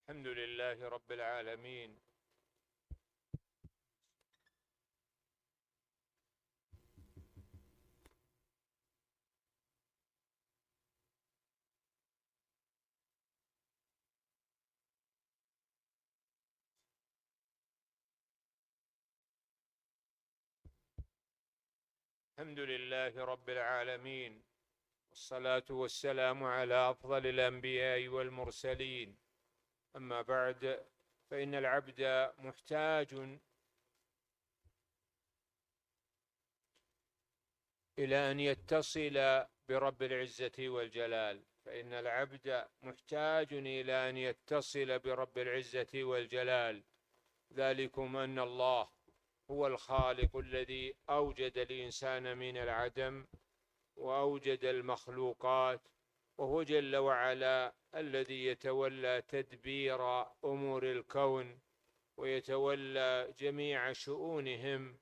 الحمد لله رب العالمين. الحمد لله رب العالمين، والصلاة والسلام على أفضل الأنبياء والمرسلين. أما بعد، فإن العبد محتاج إلى أن يتصل برب العزة والجلال، فإن العبد محتاج إلى أن يتصل برب العزة والجلال. ذلكم أن الله هو الخالق الذي أوجد الإنسان من العدم وأوجد المخلوقات، وهو جل وعلا الذي يتولى تدبير أمور الكون ويتولى جميع شؤونهم،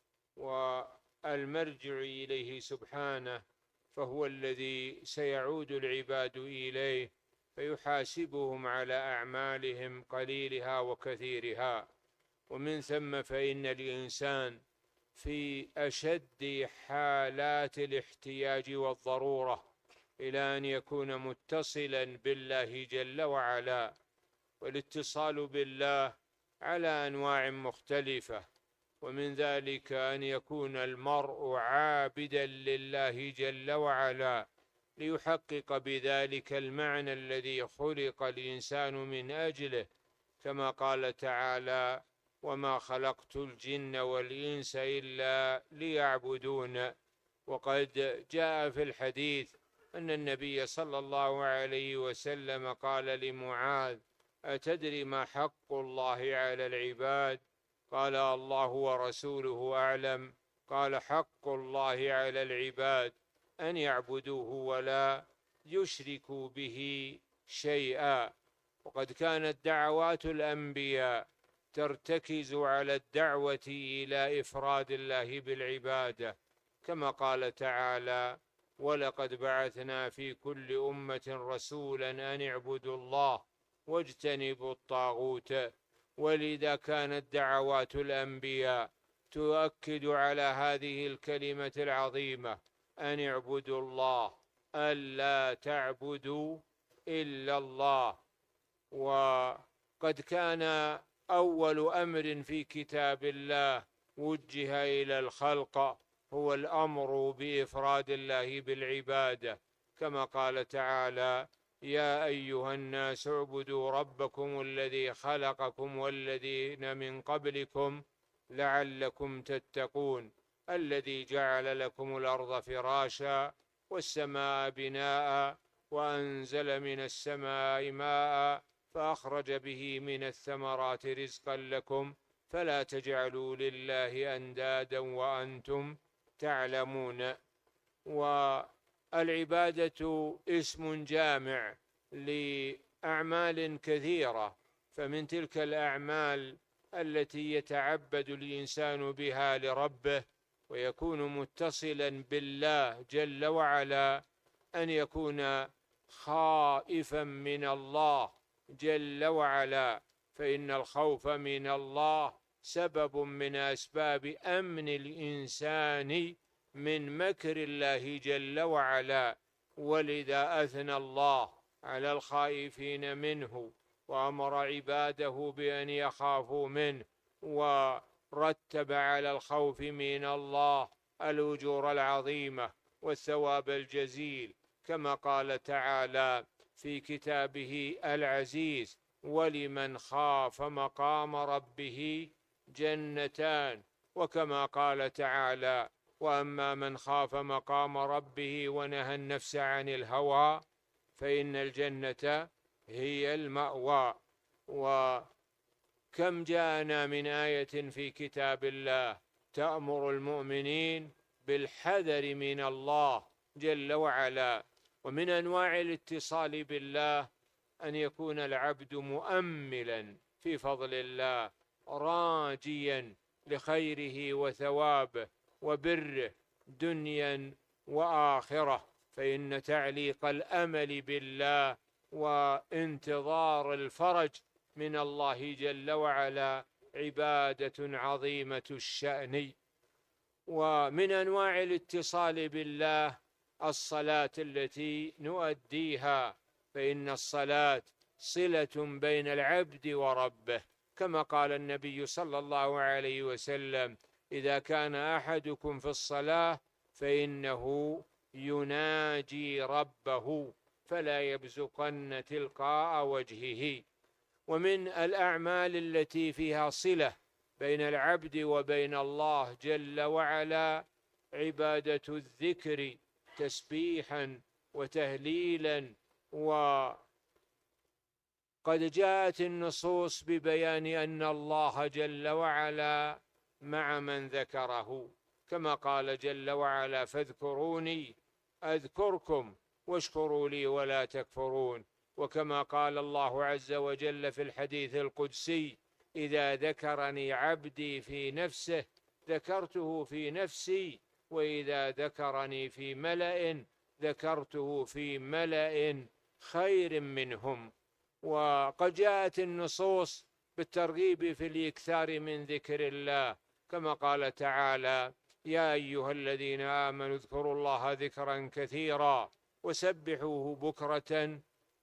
والمرجع إليه سبحانه، فهو الذي سيعود العباد إليه فيحاسبهم على أعمالهم قليلها وكثيرها. ومن ثم فإن الإنسان في أشد حالات الاحتياج والضرورة إلى أن يكون متصلا بالله جل وعلا. والاتصال بالله على أنواع مختلفة، ومن ذلك أن يكون المرء عابدا لله جل وعلا ليحقق بذلك المعنى الذي خلق الإنسان من أجله، كما قال تعالى: وما خلقت الجن والإنس إلا ليعبدون. وقد جاء في الحديث أن النبي صلى الله عليه وسلم قال لمعاذ: أتدري ما حق الله على العباد؟ قال: الله ورسوله أعلم. قال: حق الله على العباد أن يعبدوه ولا يشركوا به شيئا. وقد كانت دعوات الأنبياء ترتكز على الدعوة إلى إفراد الله بالعبادة، كما قال تعالى: ولقد بعثنا في كل أمة رسولا أن اعبدوا الله واجتنبوا الطاغوت. ولذا كانت دعوات الأنبياء تؤكد على هذه الكلمة العظيمة: أن اعبدوا الله، ألا تعبدوا إلا الله. وقد كان أول أمر في كتاب الله وجه إلى الخلق هو الأمر بإفراد الله بالعبادة، كما قال تعالى: يا أيها الناس اعبدوا ربكم الذي خلقكم والذين من قبلكم لعلكم تتقون، الذي جعل لكم الأرض فراشا والسماء بناء وأنزل من السماء ماء فأخرج به من الثمرات رزقا لكم فلا تجعلوا لله أندادا وأنتم تعلمون. والعبادة اسم جامع لأعمال كثيرة، فمن تلك الأعمال التي يتعبد الإنسان بها لربه ويكون متصلا بالله جل وعلا أن يكون خائفا من الله جل وعلا، فإن الخوف من الله سبب من أسباب أمن الإنسان من مكر الله جل وعلا. ولذا أثنى الله على الخائفين منه وأمر عباده بأن يخافوا منه، ورتب على الخوف من الله الأجور العظيمة والثواب الجزيل، كما قال تعالى في كتابه العزيز: ولمن خاف مقام ربه جنتان. وكما قال تعالى: وأما من خاف مقام ربه ونهى النفس عن الهوى فإن الجنة هي المأوى. وكم جاءنا من آية في كتاب الله تأمر المؤمنين بالحذر من الله جل وعلا. ومن أنواع الاتصال بالله أن يكون العبد مؤملا في فضل الله، راجيا لخيره وثوابه وبره دنيا وآخرة، فإن تعليق الأمل بالله وانتظار الفرج من الله جل وعلا عبادة عظيمة الشأن. ومن أنواع الاتصال بالله الصلاة التي نؤديها، فإن الصلاة صلة بين العبد وربه، كما قال النبي صلى الله عليه وسلم: إذا كان أحدكم في الصلاة فإنه يناجي ربه فلا يبزقن تلقاء وجهه. ومن الأعمال التي فيها صلة بين العبد وبين الله جل وعلا عبادة الذكر، تسبيحا وتهليلا. وقد جاءت النصوص ببيان أن الله جل وعلا مع من ذكره، كما قال جل وعلا: فاذكروني أذكركم واشكروا لي ولا تكفرون. وكما قال الله عز وجل في الحديث القدسي: إذا ذكرني عبدي في نفسه ذكرته في نفسي، وإذا ذكرني في ملأ ذكرته في ملأ خير منهم. وقد جاءت النصوص بالترغيب في الإكثار من ذكر الله، كما قال تعالى: يا أيها الذين آمنوا اذكروا الله ذكرا كثيرا وسبحوه بكرة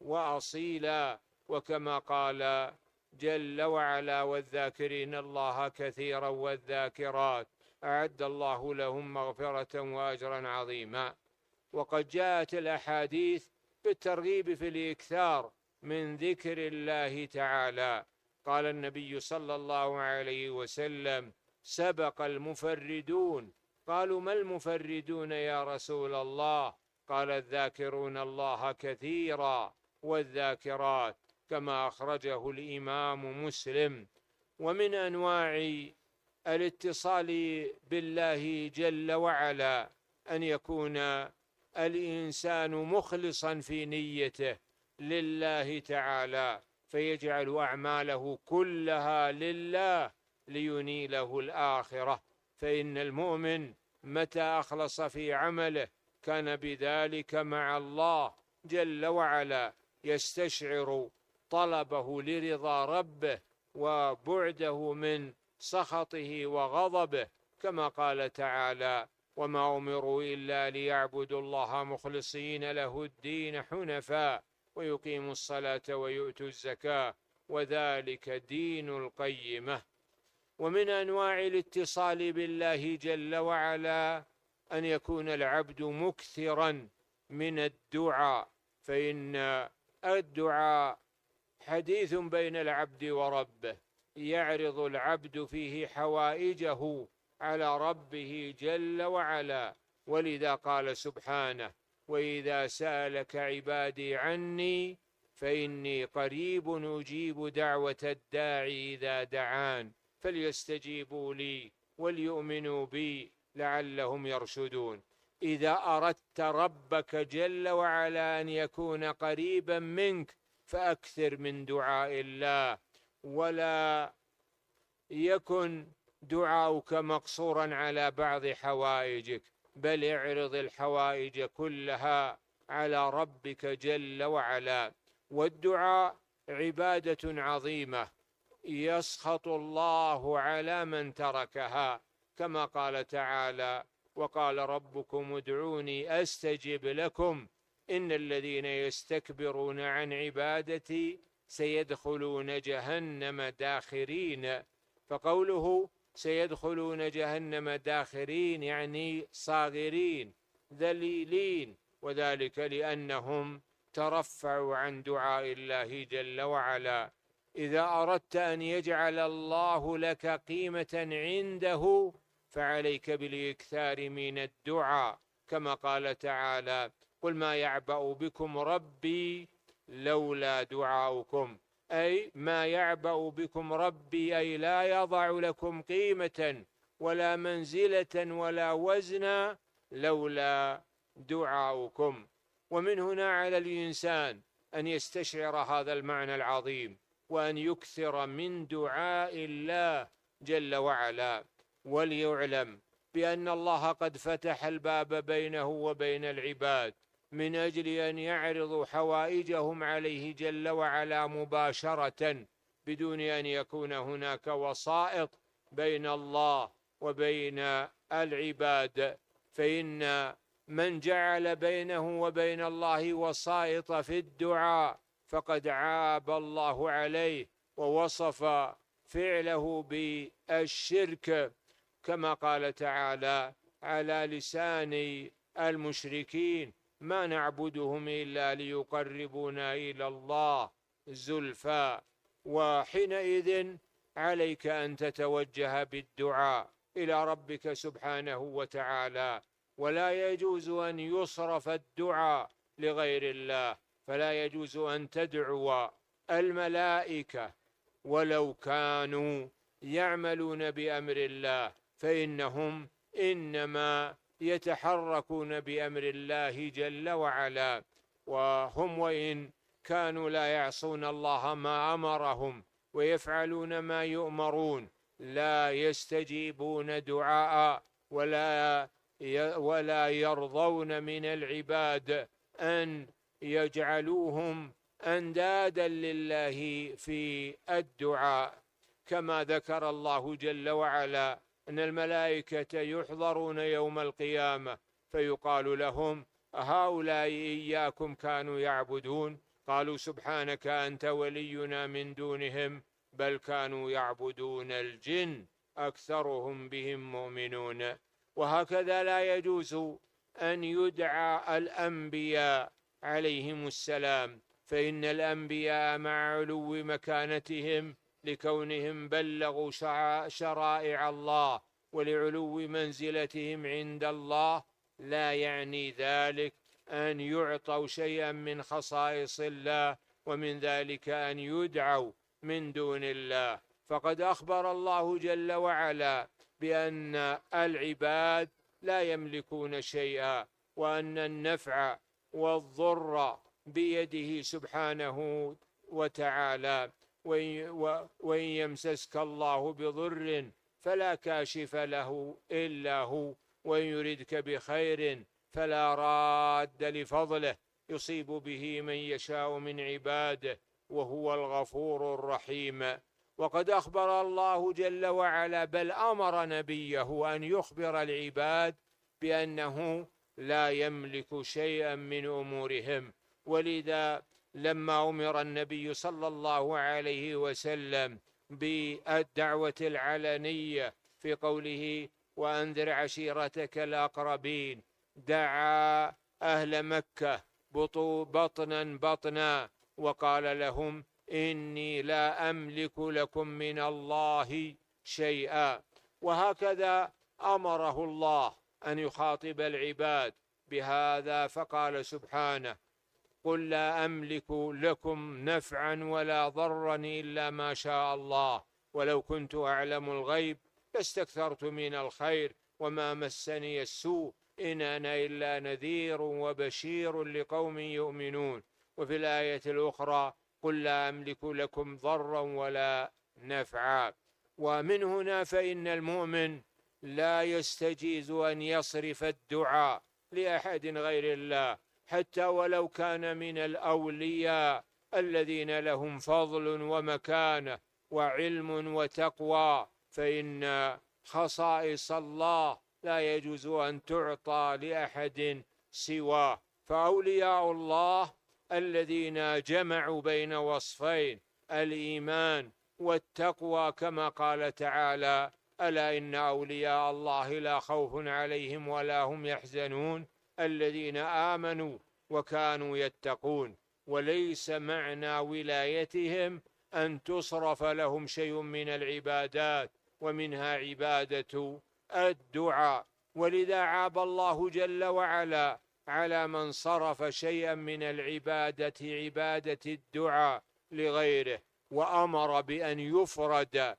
وأصيلا. وكما قال جل وعلا: والذاكرين الله كثيرا والذاكرات أعد الله لهم مغفرة وأجرا عظيما. وقد جاءت الأحاديث بالترغيب في الإكثار من ذكر الله تعالى. قال النبي صلى الله عليه وسلم: سبق المفردون. قالوا: ما المفردون يا رسول الله؟ قال: الذاكرون الله كثيرا والذاكرات، كما أخرجه الإمام مسلم. ومن أنواع الاتصال بالله جل وعلا أن يكون الإنسان مخلصا في نيته لله تعالى، فيجعل أعماله كلها لله لينيله الآخرة. فإن المؤمن متى أخلص في عمله كان بذلك مع الله جل وعلا، يستشعر طلبه لرضا ربه وبعده من سخطه وغضبه، كما قال تعالى: وما أمروا إلا ليعبدوا الله مخلصين له الدين حنفاء ويقيموا الصلاة ويؤتوا الزكاة وذلك دين القيمة. ومن أنواع الاتصال بالله جل وعلا أن يكون العبد مكثرا من الدعاء، فإن الدعاء حديث بين العبد وربه، يعرض العبد فيه حوائجه على ربه جل وعلا. ولذا قال سبحانه: وإذا سألك عبادي عني فإني قريب أجيب دعوة الداعي إذا دعان فليستجيبوا لي وليؤمنوا بي لعلهم يرشدون. إذا أردت ربك جل وعلا أن يكون قريبا منك فأكثر من دعاء الله، ولا يكن دعاؤك مقصورا على بعض حوائجك، بل اعرض الحوائج كلها على ربك جل وعلا. والدعاء عبادة عظيمة يسخط الله على من تركها، كما قال تعالى: وقال ربكم ادعوني أستجب لكم إن الذين يستكبرون عن عبادتي سيدخلون جهنم داخرين. فقوله سيدخلون جهنم داخرين يعني صاغرين ذليلين، وذلك لأنهم ترفعوا عن دعاء الله جل وعلا. إذا أردت أن يجعل الله لك قيمة عنده فعليك بالإكثار من الدعاء، كما قال تعالى: قل ما يعبأ بكم ربي لولا دعاؤكم، أي ما يعبأ بكم ربي أي لا يضع لكم قيمة ولا منزلة ولا وزنا لولا دعاؤكم. ومن هنا على الإنسان أن يستشعر هذا المعنى العظيم وأن يكثر من دعاء الله جل وعلا، وليعلم بأن الله قد فتح الباب بينه وبين العباد من أجل أن يعرضوا حوائجهم عليه جل وعلا مباشرة بدون أن يكون هناك وسائط بين الله وبين العباد. فإن من جعل بينه وبين الله وسائط في الدعاء فقد عاب الله عليه ووصف فعله بالشرك، كما قال تعالى على لسان المشركين: ما نعبدهم إلا ليقربونا إلى الله زلفى. وحينئذ عليك أن تتوجه بالدعاء إلى ربك سبحانه وتعالى، ولا يجوز أن يصرف الدعاء لغير الله. فلا يجوز أن تدعو الملائكة ولو كانوا يعملون بأمر الله، فإنهم إنما يتحركون بأمر الله جل وعلا، وهم وإن كانوا لا يعصون الله ما أمرهم ويفعلون ما يؤمرون لا يستجيبون دعاء ولا يرضون من العباد أن يجعلوهم أندادا لله في الدعاء. كما ذكر الله جل وعلا أن الملائكة يحضرون يوم القيامة فيقال لهم: هؤلاء إياكم كانوا يعبدون؟ قالوا: سبحانك أنت ولينا من دونهم بل كانوا يعبدون الجن أكثرهم بهم مؤمنون. وهكذا لا يجوز أن يدعى الأنبياء عليهم السلام، فإن الأنبياء مع علو مكانتهم لكونهم بلغوا شرائع الله ولعلو منزلتهم عند الله لا يعني ذلك أن يعطوا شيئا من خصائص الله، ومن ذلك أن يدعوا من دون الله. فقد أخبر الله جل وعلا بأن العباد لا يملكون شيئا، وأن النفع والضر بيده سبحانه وتعالى، وإن يمسسك الله بضر فلا كاشف له إلا هو، وإن يردك بخير فلا راد لفضله يصيب به من يشاء من عباده وهو الغفور الرحيم. وقد أخبر الله جل وعلا بل أمر نبيه أن يخبر العباد بأنه لا يملك شيئا من أمورهم. ولذا لما أمر النبي صلى الله عليه وسلم بالدعوة العلنية في قوله: وأنذر عشيرتك الأقربين، دعا أهل مكة بطنا بطنا وقال لهم: إني لا أملك لكم من الله شيئا. وهكذا أمره الله أن يخاطب العباد بهذا، فقال سبحانه: قل لا أملك لكم نفعا ولا ضرا إلا ما شاء الله، ولو كنت أعلم الغيب لاستكثرت من الخير وما مسني السوء إن أنا إلا نذير وبشير لقوم يؤمنون. وفي الآية الأخرى: قل لا أملك لكم ضرا ولا نفعا. ومن هنا فإن المؤمن لا يستجيز أن يصرف الدعاء لأحد غير الله، حتى ولو كان من الأولياء الذين لهم فضل ومكانة وعلم وتقوى، فإن خصائص الله لا يجوز أن تعطى لأحد سواه. فأولياء الله الذين جمعوا بين وصفين: الإيمان والتقوى، كما قال تعالى: ألا إن أولياء الله لا خوف عليهم ولا هم يحزنون الذين آمنوا وكانوا يتقون. وليس معنى ولايتهم أن تصرف لهم شيء من العبادات، ومنها عبادة الدعاء. ولذا عاب الله جل وعلا على من صرف شيئا من العبادة عبادة الدعاء لغيره، وأمر بأن يفرد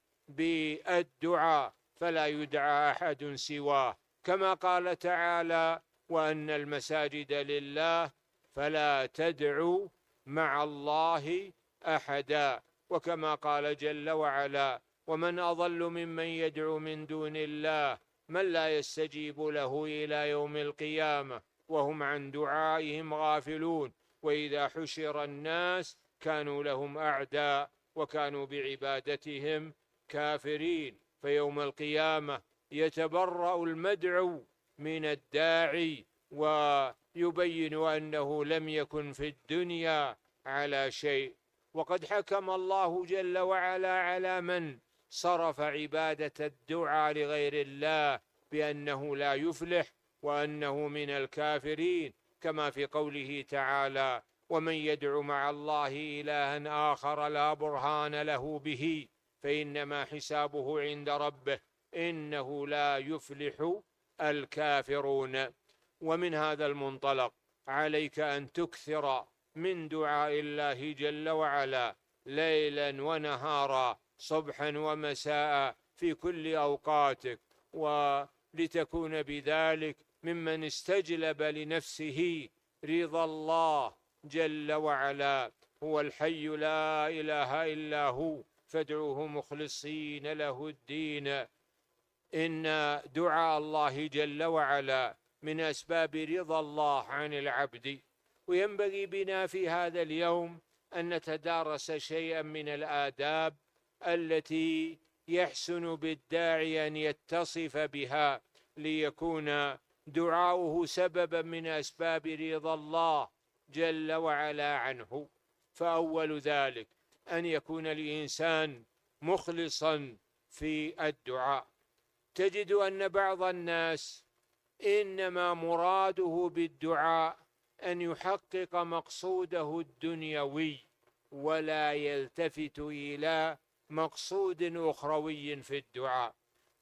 بالدعاء فلا يدعى أحد سواه، كما قال تعالى: وأن المساجد لله فلا تدعوا مع الله أحدا. وكما قال جل وعلا: ومن أضل ممن يدعو من دون الله من لا يستجيب له إلى يوم القيامة وهم عن دعائهم غافلون، وإذا حشر الناس كانوا لهم أعداء وكانوا بعبادتهم كافرين. فيوم القيامة يتبرأ المدعو من الداعي ويبين أنه لم يكن في الدنيا على شيء. وقد حكم الله جل وعلا على من صرف عبادة الدعاء لغير الله بأنه لا يفلح وأنه من الكافرين، كما في قوله تعالى: ومن يدع مع الله إلها آخر لا برهان له به فإنما حسابه عند ربه إنه لا يفلح الكافرون. ومن هذا المنطلق عليك أن تكثر من دعاء الله جل وعلا ليلا ونهارا، صبحا ومساء، في كل أوقاتك، ولتكون بذلك ممن استجلب لنفسه رضا الله جل وعلا. هو الحي لا إله إلا هو فادعوه مخلصين له الدين. إن دعاء الله جل وعلا من أسباب رضا الله عن العبد. وينبغي بنا في هذا اليوم أن نتدارس شيئا من الآداب التي يحسن بالداعي أن يتصف بها ليكون دعاؤه سببا من أسباب رضا الله جل وعلا عنه. فأول ذلك أن يكون الإنسان مخلصا في الدعاء. تجد أن بعض الناس إنما مراده بالدعاء أن يحقق مقصوده الدنيوي ولا يلتفت إلى مقصود أخروي في الدعاء،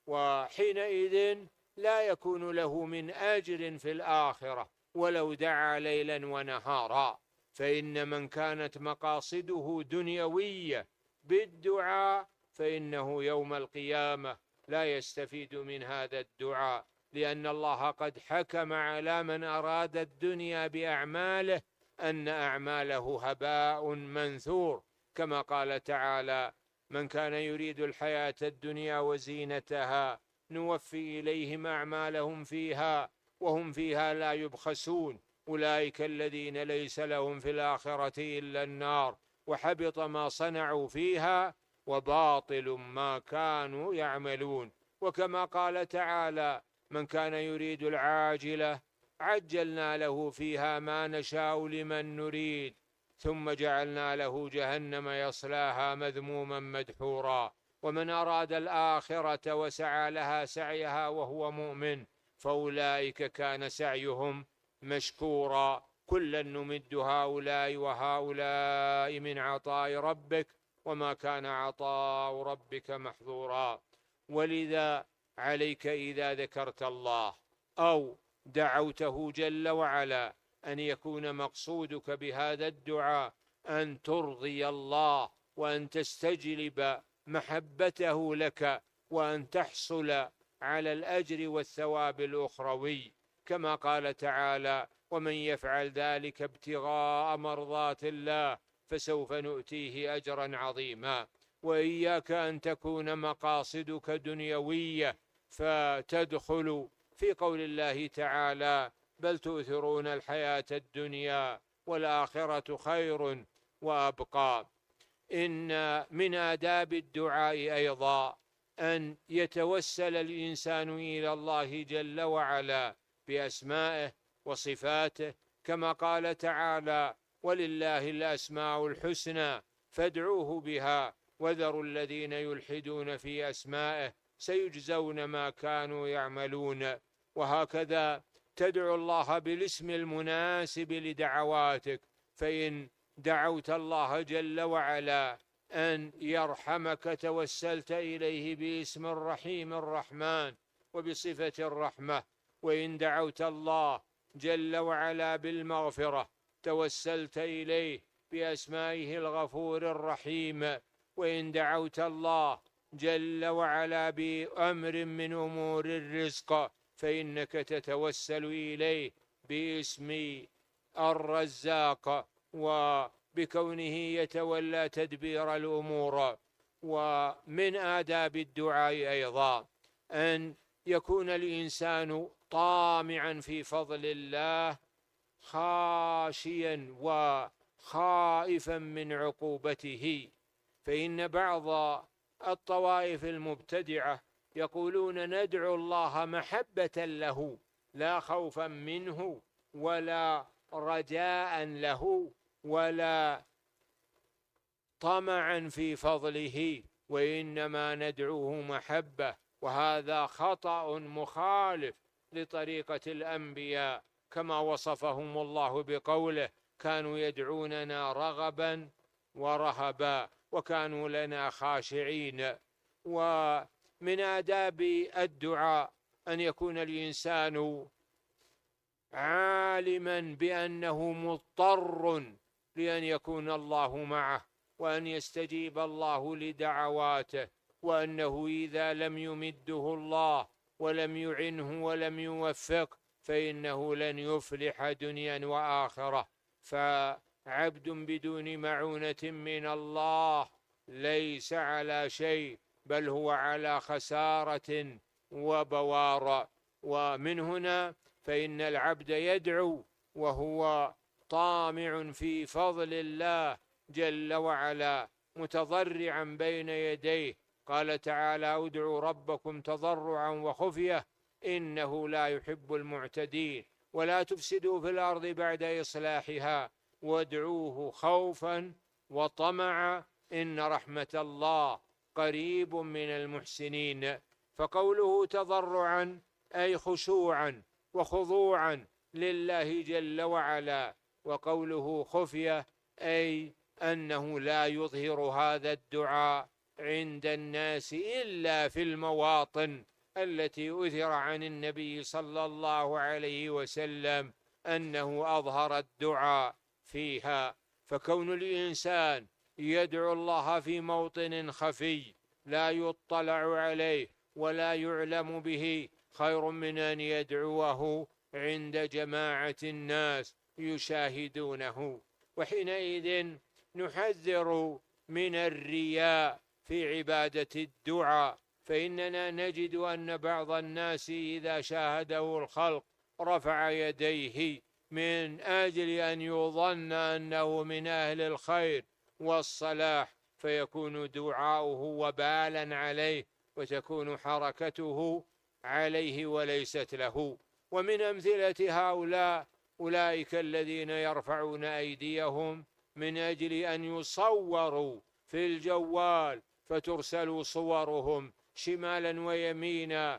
وحينئذ لا يكون له من أجر في الآخرة ولو دعا ليلا ونهارا. فإن من كانت مقاصده دنيوية بالدعاء فإنه يوم القيامة لا يستفيد من هذا الدعاء، لأن الله قد حكم على من أراد الدنيا بأعماله أن أعماله هباء منثور، كما قال تعالى: من كان يريد الحياة الدنيا وزينتها نوفي إليهم أعمالهم فيها وهم فيها لا يبخسون أولئك الذين ليس لهم في الآخرة إلا النار وحبط ما صنعوا فيها وباطل ما كانوا يعملون. وكما قال تعالى: من كان يريد العاجلة عجلنا له فيها ما نشاء لمن نريد ثم جعلنا له جهنم يصلاها مذموما مدحورا. ومن أراد الآخرة وسعى لها سعيها وهو مؤمن فأولئك كان سعيهم مشكورا. كلا نمد هؤلاء وهؤلاء من عطاء ربك وما كان عطاء ربك محظورا. ولذا عليك إذا ذكرت الله أو دعوته جل وعلا أن يكون مقصودك بهذا الدعاء أن ترضي الله وأن تستجلب محبته لك وأن تحصل على الأجر والثواب الأخروي، كما قال تعالى: ومن يفعل ذلك ابتغاء مرضات الله فسوف نؤتيه أجرا عظيما. وإياك أن تكون مقاصدك دنيوية فتدخل في قول الله تعالى: بل تؤثرون الحياة الدنيا والآخرة خير وأبقى. إن من آداب الدعاء أيضا أن يتوسل الإنسان إلى الله جل وعلا بأسمائه وصفاته، كما قال تعالى: ولله الأسماء الحسنى فادعوه بها وذروا الذين يلحدون في أسمائه سيجزون ما كانوا يعملون. وهكذا تدعو الله بالاسم المناسب لدعواتك. فإن دعوت الله جل وعلا أن يرحمك توسلت إليه باسم الرحيم الرحمن وبصفة الرحمة. وإن دعوت الله جل وعلا بالمغفرة توسلت إليه بأسمائه الغفور الرحيم. وإن دعوت الله جل وعلا بأمر من أمور الرزق فإنك تتوسل إليه باسم الرزاق وبكونه يتولى تدبير الأمور. ومن آداب الدعاء أيضا أن يكون الإنسان طامعا في فضل الله خاشيا وخائفا من عقوبته. فإن بعض الطوائف المبتدعة يقولون ندعو الله محبة له لا خوفا منه ولا رجاء له ولا طمعا في فضله، وإنما ندعوه محبة، وهذا خطأ مخالف لطريقة الأنبياء كما وصفهم الله بقوله: كانوا يدعوننا رغبا ورهبا وكانوا لنا خاشعين. ومن آداب الدعاء أن يكون الإنسان عالما بأنه مضطر لأن يكون الله معه، وأن يستجيب الله لدعواته، وأنه إذا لم يمده الله ولم يعنه ولم يوفق فإنه لن يفلح دنيا وآخرة. فعبد بدون معونة من الله ليس على شيء، بل هو على خسارة وبوار. ومن هنا فإن العبد يدعو وهو طامع في فضل الله جل وعلا متضرعا بين يديه. قال تعالى: ادعوا ربكم تضرعا وخفية إنه لا يحب المعتدين ولا تفسدوا في الأرض بعد إصلاحها وادعوه خوفا وطمعا إن رحمة الله قريب من المحسنين. فقوله تضرعا أي خشوعا وخضوعا لله جل وعلا، وقوله خفية أي أنه لا يظهر هذا الدعاء عند الناس إلا في المواطن التي أثر عن النبي صلى الله عليه وسلم أنه أظهر الدعاء فيها. فكون الإنسان يدعو الله في موطن خفي لا يطلع عليه ولا يعلم به خير من أن يدعوه عند جماعة الناس يشاهدونه. وحينئذ نحذر من الرياء في عبادة الدعاء، فإننا نجد أن بعض الناس إذا شاهده الخلق رفع يديه من أجل أن يظن أنه من أهل الخير والصلاح، فيكون دعاؤه وبالا عليه وتكون حركته عليه وليست له. ومن أمثلة هؤلاء أولئك الذين يرفعون أيديهم من أجل أن يصوروا في الجوال فترسل صورهم شمالا ويمينا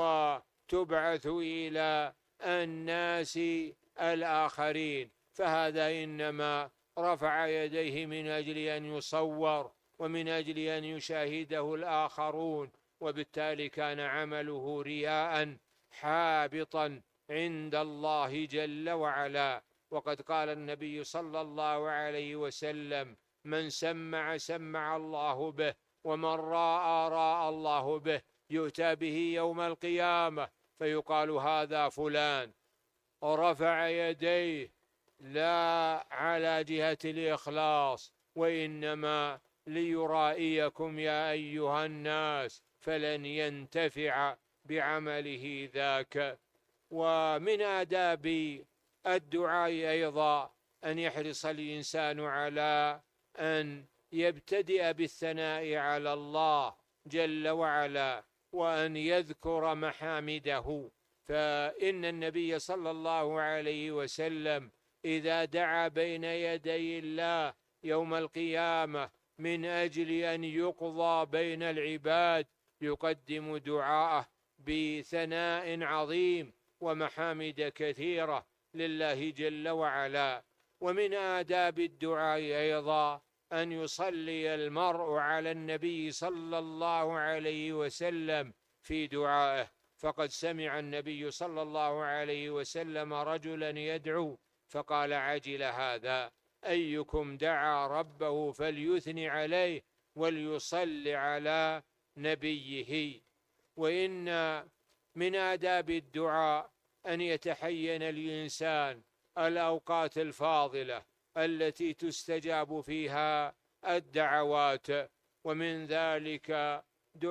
وتبعث إلى الناس الآخرين، فهذا إنما رفع يديه من أجل أن يصور ومن أجل أن يشاهده الآخرون، وبالتالي كان عمله رياء حابطا عند الله جل وعلا. وقد قال النبي صلى الله عليه وسلم: من سمع الله به، ومن راى الله به، يؤتى به يوم القيامة فيقال هذا فلان رفع يديه لا على جهة الإخلاص وإنما ليرائيكم يا أيها الناس، فلن ينتفع بعمله ذاك. ومن آداب الدعاء أيضا أن يحرص الإنسان على أن يبتدئ بالثناء على الله جل وعلا وأن يذكر محامده، فإن النبي صلى الله عليه وسلم إذا دعا بين يدي الله يوم القيامة من أجل أن يقضى بين العباد يقدم دعاءه بثناء عظيم ومحامد كثيرة لله جل وعلا. ومن آداب الدعاء أيضا أن يصلي المرء على النبي صلى الله عليه وسلم في دعائه، فقد سمع النبي صلى الله عليه وسلم رجلا يدعو فقال: عجل هذا، أيكم دعا ربه فليثني عليه وليصلي على نبيه. وإن من آداب الدعاء أن يتحين الإنسان الأوقات الفاضلة التي تستجاب فيها الدعوات، ومن ذلك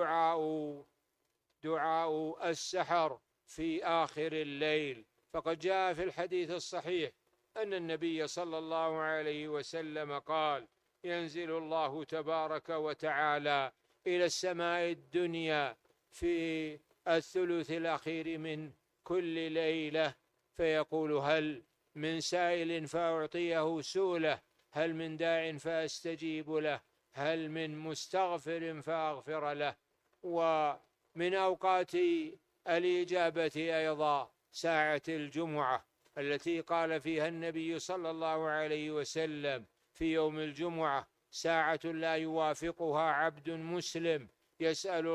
دعاء السحر في آخر الليل، فقد جاء في الحديث الصحيح أن النبي صلى الله عليه وسلم قال: ينزل الله تبارك وتعالى إلى السماء الدنيا في الثلث الأخير من كل ليلة، فيقول: هل من سائل فأعطيه سؤله، هل من داع فأستجيب له، هل من مستغفر فأغفر له. ومن أوقات الإجابة أيضا ساعة الجمعة التي قال فيها النبي صلى الله عليه وسلم في يوم الجمعة: ساعة لا يوافقها عبد مسلم يسأل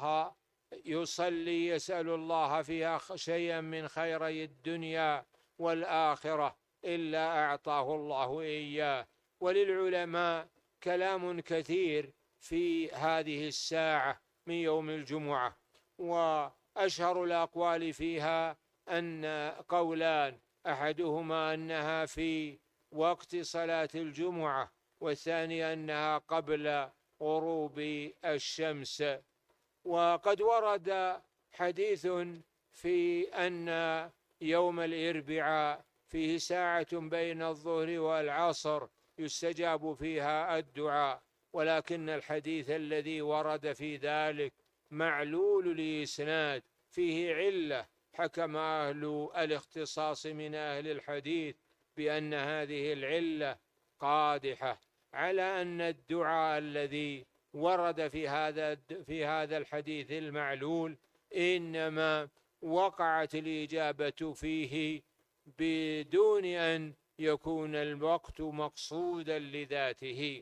الله فيها شيئا من خيري الدنيا والآخرة إلا أعطاه الله إياه. وللعلماء كلام كثير في هذه الساعة من يوم الجمعة، وأشهر الأقوال فيها أن قولان: أحدهما أنها في وقت صلاة الجمعة، والثاني أنها قبل غروب الشمس. وقد ورد حديث في أن يوم الأربعاء فيه ساعة بين الظهر والعصر يستجاب فيها الدعاء، ولكن الحديث الذي ورد في ذلك معلول الإسناد، فيه علة، حكم أهل الاختصاص من أهل الحديث بأن هذه العلة قادحة على أن الدعاء الذي ورد في هذا الحديث المعلول إنما وقعت الإجابة فيه بدون أن يكون الوقت مقصودا لذاته.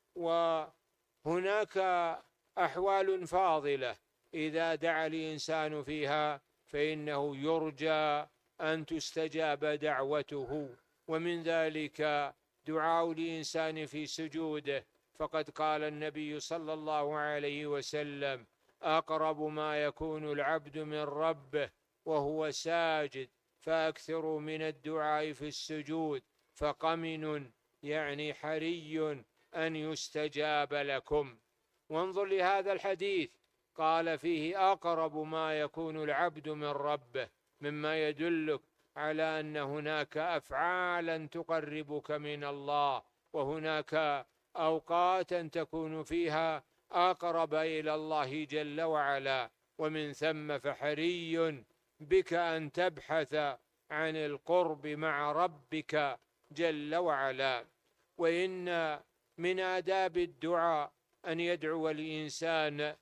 وهناك أحوال فاضلة إذا دعا الإنسان فيها فإنه يرجى أن تستجاب دعوته، ومن ذلك دعاء الإنسان في سجوده، فقد قال النبي صلى الله عليه وسلم: أقرب ما يكون العبد من ربه وهو ساجد فأكثروا من الدعاء في السجود فقمن، يعني حري أن يستجاب لكم. وانظر لهذا الحديث، قال فيه: أقرب ما يكون العبد من ربه، مما يدلك على أن هناك أفعالا تقربك من الله، وهناك أوقاتا تكون فيها أقرب إلى الله جل وعلا، ومن ثم فحري بك أن تبحث عن القرب مع ربك جل وعلا. وإن من آداب الدعاء أن يدعو الإنسان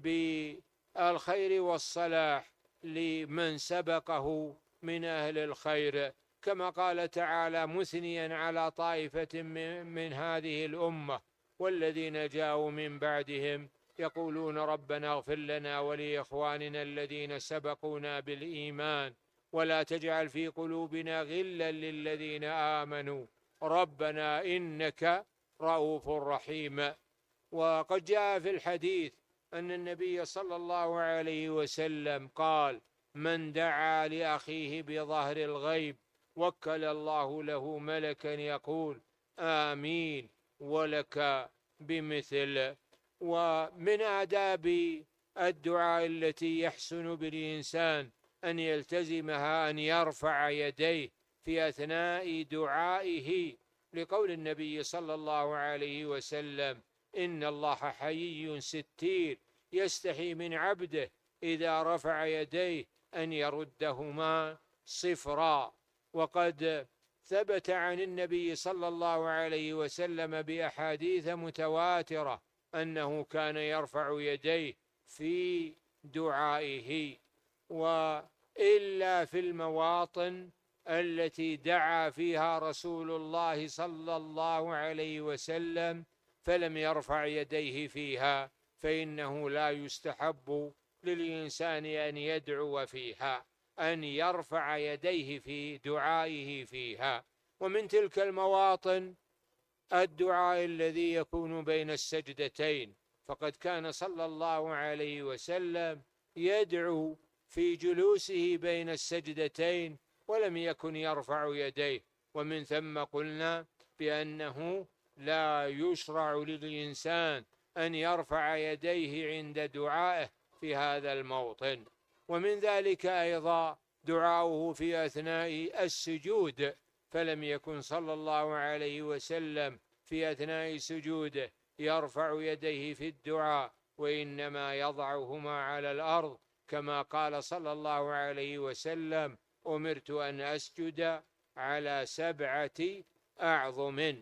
بالخير والصلاح لمن سبقه من أهل الخير، كما قال تعالى مثنيا على طائفة من هذه الأمة: والذين جاءوا من بعدهم يقولون ربنا اغفر لنا ولإخواننا الذين سبقونا بالإيمان ولا تجعل في قلوبنا غلا للذين آمنوا ربنا إنك رؤوف رحيم. وقد جاء في الحديث أن النبي صلى الله عليه وسلم قال: من دعا لأخيه بظهر الغيب وكل الله له ملكا يقول آمين ولك بمثل. ومن آداب الدعاء التي يحسن بالإنسان أن يلتزمها أن يرفع يديه في أثناء دعائه، لقول النبي صلى الله عليه وسلم: إن الله حيي ستير يستحي من عبده إذا رفع يديه أن يردهما صفرا. وقد ثبت عن النبي صلى الله عليه وسلم بأحاديث متواترة أنه كان يرفع يديه في دعائه، وإلا في المواطن التي دعا فيها رسول الله صلى الله عليه وسلم فلم يرفع يديه فيها، فإنه لا يستحب للإنسان أن يدعو فيها، أن يرفع يديه في دعائه فيها. ومن تلك المواطن الدعاء الذي يكون بين السجدتين، فقد كان صلى الله عليه وسلم يدعو في جلوسه بين السجدتين ولم يكن يرفع يديه، ومن ثم قلنا بأنه لا يشرع للإنسان أن يرفع يديه عند دعائه في هذا الموطن. ومن ذلك أيضا دعاؤه في أثناء السجود، فلم يكن صلى الله عليه وسلم في أثناء سجوده يرفع يديه في الدعاء، وإنما يضعهما على الأرض، كما قال صلى الله عليه وسلم: أمرت أن أسجد على 7 أعظم.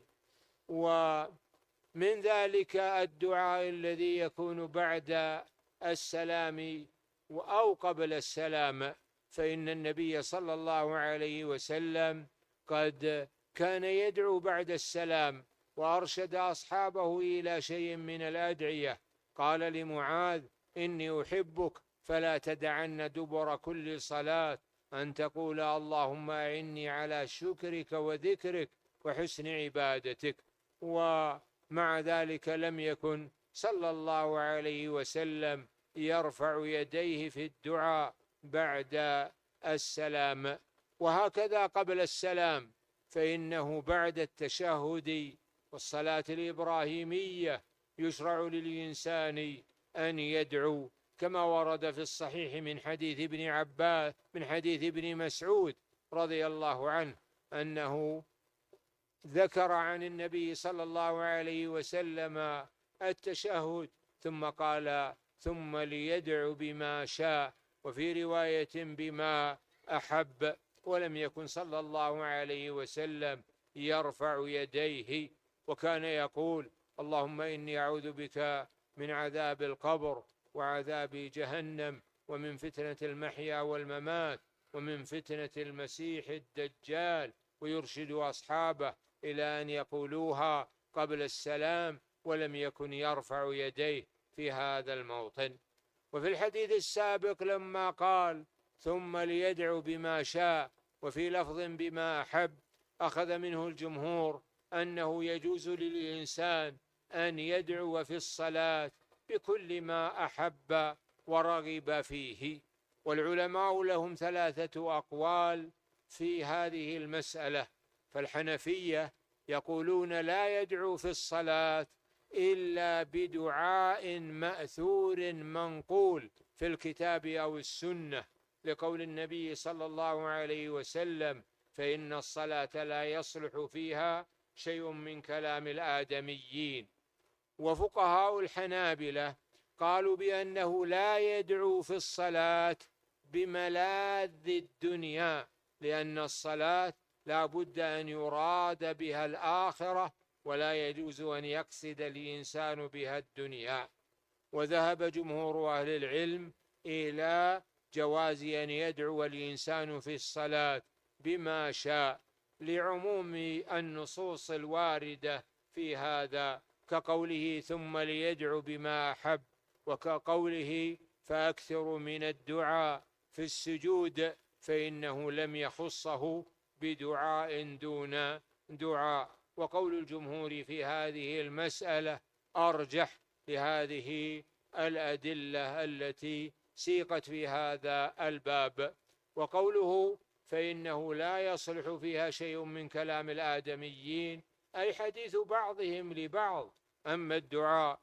ومن ذلك الدعاء الذي يكون بعد السلام أو قبل السلام، فإن النبي صلى الله عليه وسلم قد كان يدعو بعد السلام، وأرشد أصحابه إلى شيء من الأدعية. قال لمعاذ: إني أحبك فلا تدعن دبر كل صلاة أن تقول اللهم أعني على شكرك وذكرك وحسن عبادتك. ومع ذلك لم يكن صلى الله عليه وسلم يرفع يديه في الدعاء بعد السلام. وهكذا قبل السلام، فإنه بعد التشهد والصلاة الإبراهيمية يشرع للإنسان أن يدعو، كما ورد في الصحيح من حديث ابن مسعود رضي الله عنه أنه ذكر عن النبي صلى الله عليه وسلم التشهد، ثم قال: ثم ليدعو بما شاء، وفي رواية بما أحب. ولم يكن صلى الله عليه وسلم يرفع يديه، وكان يقول: اللهم إني أعوذ بك من عذاب القبر وعذاب جهنم ومن فتنة المحيا والممات ومن فتنة المسيح الدجال. ويرشد أصحابه إلى أن يقولوها قبل السلام، ولم يكن يرفع يديه في هذا الموطن. وفي الحديث السابق لما قال: ثم ليدعو بما شاء، وفي لفظ بما أحب، أخذ منه الجمهور أنه يجوز للإنسان أن يدعو في الصلاة بكل ما أحب ورغب فيه. والعلماء لهم 3 أقوال في هذه المسألة. فالحنفية يقولون: لا يدعو في الصلاة إلا بدعاء مأثور منقول في الكتاب أو السنة، لقول النبي صلى الله عليه وسلم: فإن الصلاة لا يصلح فيها شيء من كلام الآدميين. وفقهاء الحنابلة قالوا بأنه لا يدعو في الصلاة بملاذ الدنيا، لأن الصلاة لا بد أن يراد بها الآخرة، ولا يجوز أن يقصد الإنسان بها الدنيا. وذهب جمهور أهل العلم إلى جواز أن يدعو الإنسان في الصلاة بما شاء، لعموم النصوص الواردة في هذا، كقوله: ثم ليدعو بما أحب، وكقوله: فأكثر من الدعاء في السجود، فإنه لم يخصه بدعاء دون دعاء. وقول الجمهور في هذه المسألة أرجح لهذه الأدلة التي سيقت في هذا الباب. وقوله: فإنه لا يصلح فيها شيء من كلام الآدميين، أي حديث بعضهم لبعض. أما الدعاء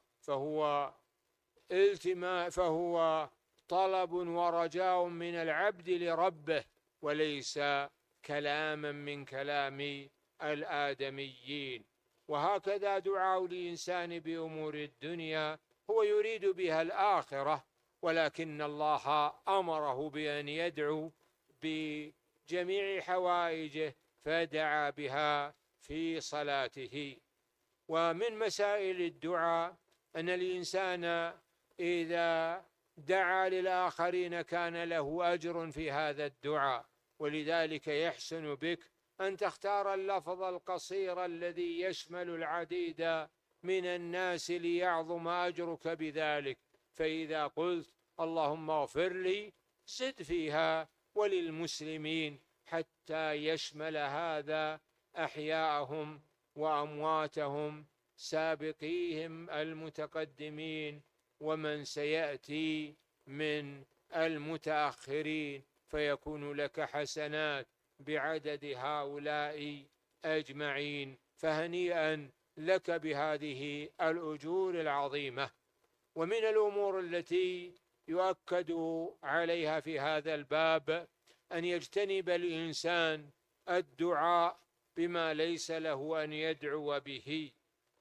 فهو طلب ورجاء من العبد لربه، وليس كلاما من كلام الآدميين. وهكذا دعاء الإنسان بأمور الدنيا هو يريد بها الآخرة، ولكن الله أمره بأن يدعو بجميع حوائجه، فدعا بها في صلاته. ومن مسائل الدعاء أن الإنسان إذا دعا للآخرين كان له أجر في هذا الدعاء، ولذلك يحسن بك أن تختار اللفظ القصير الذي يشمل العديد من الناس ليعظم أجرك بذلك. فإذا قلت: اللهم اغفر لي، زد فيها وللمسلمين، حتى يشمل هذا أحياءهم وأمواتهم، سابقيهم المتقدمين ومن سيأتي من المتأخرين، فيكون لك حسنات بعدد هؤلاء أجمعين. فهنيئا لك بهذه الأجور العظيمة. ومن الأمور التي يؤكد عليها في هذا الباب أن يجتنب الإنسان الدعاء بما ليس له أن يدعو به،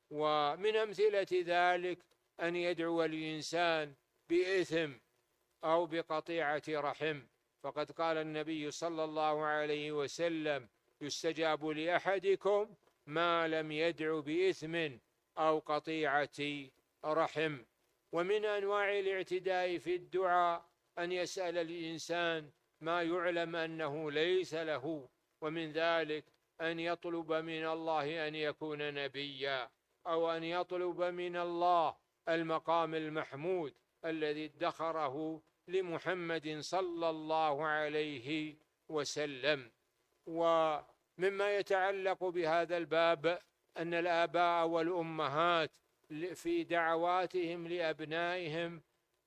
ومن أمثلة ذلك أن يدعو الإنسان بإثم أو بقطيعة رحم، فقد قال النبي صلى الله عليه وسلم: يستجاب لأحدكم ما لم يدع بإثم أو قطيعة رحم. ومن أنواع الاعتداء في الدعاء أن يسأل الإنسان ما يعلم أنه ليس له، ومن ذلك أن يطلب من الله أن يكون نبيا، أو أن يطلب من الله المقام المحمود الذي ادخره لمحمد صلى الله عليه وسلم. ومما يتعلق بهذا الباب أن الآباء والأمهات في دعواتهم لأبنائهم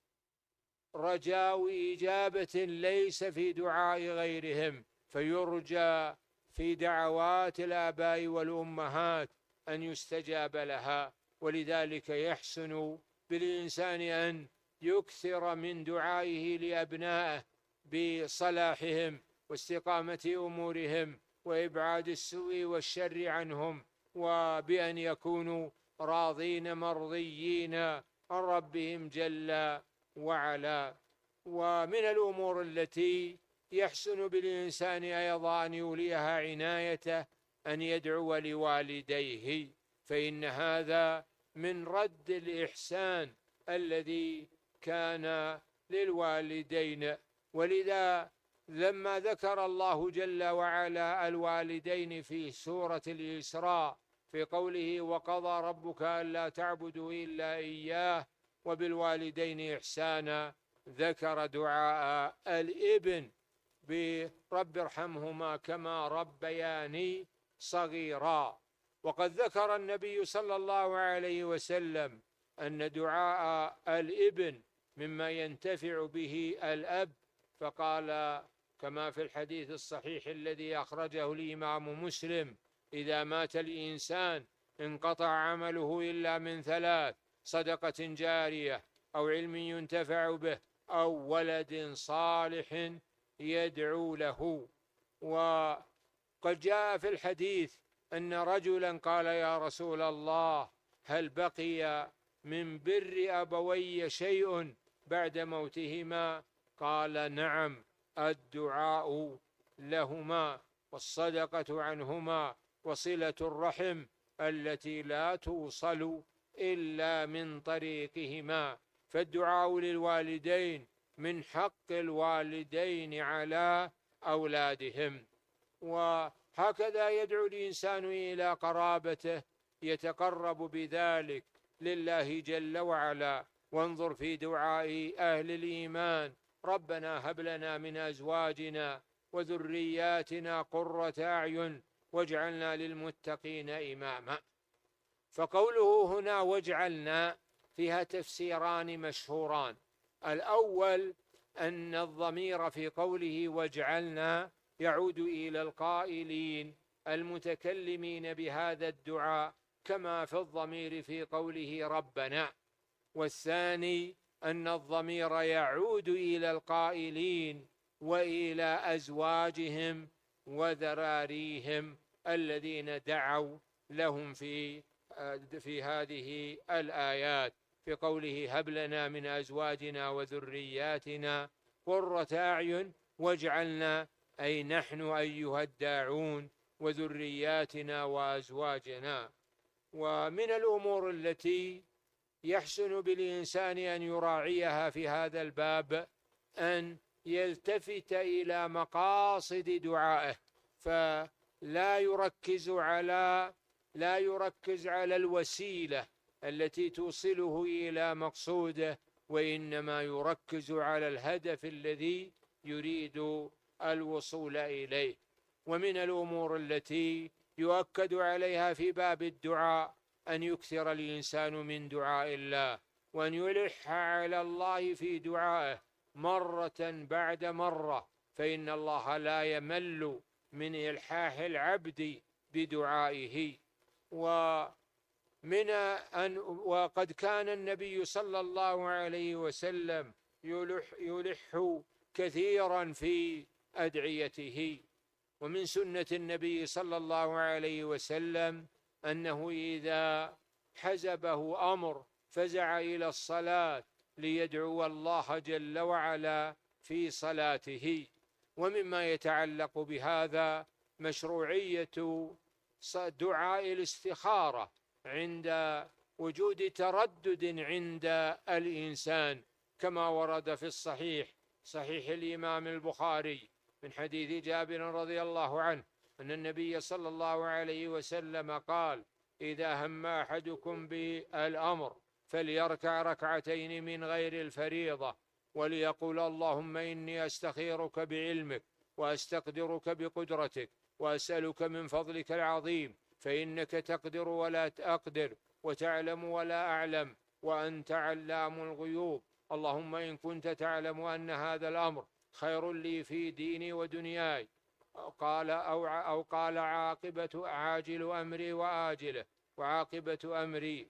رجاء إجابة ليس في دعاء غيرهم، فيرجى في دعوات الآباء والأمهات أن يستجاب لها، ولذلك يحسن بالإنسان أن يكثر من دعائه لأبنائه بصلاحهم واستقامة أمورهم وإبعاد السوء والشر عنهم، وبأن يكونوا راضين مرضيين عن ربهم جل وعلا. ومن الأمور التي يحسن بالإنسان أيضا أن يوليها عنايته أن يدعو لوالديه، فإن هذا من رد الإحسان الذي كان للوالدين. ولذا لما ذكر الله جل وعلا الوالدين في سورة الإسراء في قوله: وقضى ربك ألا تعبدوا إلا إياه وبالوالدين إحسانا، ذكر دعاء الابن برب ارحمهما كما ربياني صغيرا. وقد ذكر النبي صلى الله عليه وسلم أن دعاء الابن مما ينتفع به الأب، فقال كما في الحديث الصحيح الذي أخرجه الإمام مسلم: إذا مات الإنسان انقطع عمله إلا من ثلاث: صدقة جارية أو علم ينتفع به أو ولد صالح يدعو له. وقد جاء في الحديث أن رجلا قال: يا رسول الله، هل بقي من بر أبوي شيء بعد موتهما؟ قال: نعم، الدعاء لهما والصدقة عنهما وصلة الرحم التي لا توصل إلا من طريقهما. فالدعاء للوالدين من حق الوالدين على أولادهم. وهكذا يدعو الإنسان إلى قرابته يتقرب بذلك لله جل وعلا. وانظر في دعاء أهل الإيمان: ربنا هب لنا من أزواجنا وذرياتنا قرة أعين واجعلنا للمتقين إماما. فقوله هنا واجعلنا فيها تفسيران مشهوران: الأول أن الضمير في قوله واجعلنا يعود إلى القائلين المتكلمين بهذا الدعاء كما في الضمير في قوله ربنا. والثاني أن الضمير يعود إلى القائلين وإلى أزواجهم وذراريهم الذين دعوا لهم في هذه الآيات، في قوله هب لنا من أزواجنا وذرياتنا قرة أعين واجعلنا، أي نحن أيها الداعون وذرياتنا وأزواجنا. ومن الأمور التي يحسن بالإنسان أن يراعيها في هذا الباب أن يلتفت إلى مقاصد دعائه، فلا يركز على الوسيلة التي توصله إلى مقصوده، وإنما يركز على الهدف الذي يريد الوصول إليه. ومن الأمور التي يؤكد عليها في باب الدعاء أن يكثر الإنسان من دعاء الله، وأن يلح على الله في دعائه مرة بعد مرة، فإن الله لا يمل من إلحاح العبد بدعائه. وقد كان النبي صلى الله عليه وسلم يلح كثيرا في أدعيته. ومن سنة النبي صلى الله عليه وسلم أنه إذا حزبه أمر فزع إلى الصلاة ليدعو الله جل وعلا في صلاته. ومما يتعلق بهذا مشروعية دعاء الاستخارة عند وجود تردد عند الإنسان، كما ورد في صحيح الإمام البخاري من حديث جابر رضي الله عنه أن النبي صلى الله عليه وسلم قال: إذا هم أحدكم بالأمر فليركع ركعتين من غير الفريضة، وليقول: اللهم إني أستخيرك بعلمك وأستقدرك بقدرتك وأسألك من فضلك العظيم، فإنك تقدر ولا أقدر وتعلم ولا أعلم وأنت علام الغيوب. اللهم إن كنت تعلم أن هذا الأمر خير لي في ديني ودنياي، أو قال عاقبة عاجل أمري وآجله، وعاقبة أمري،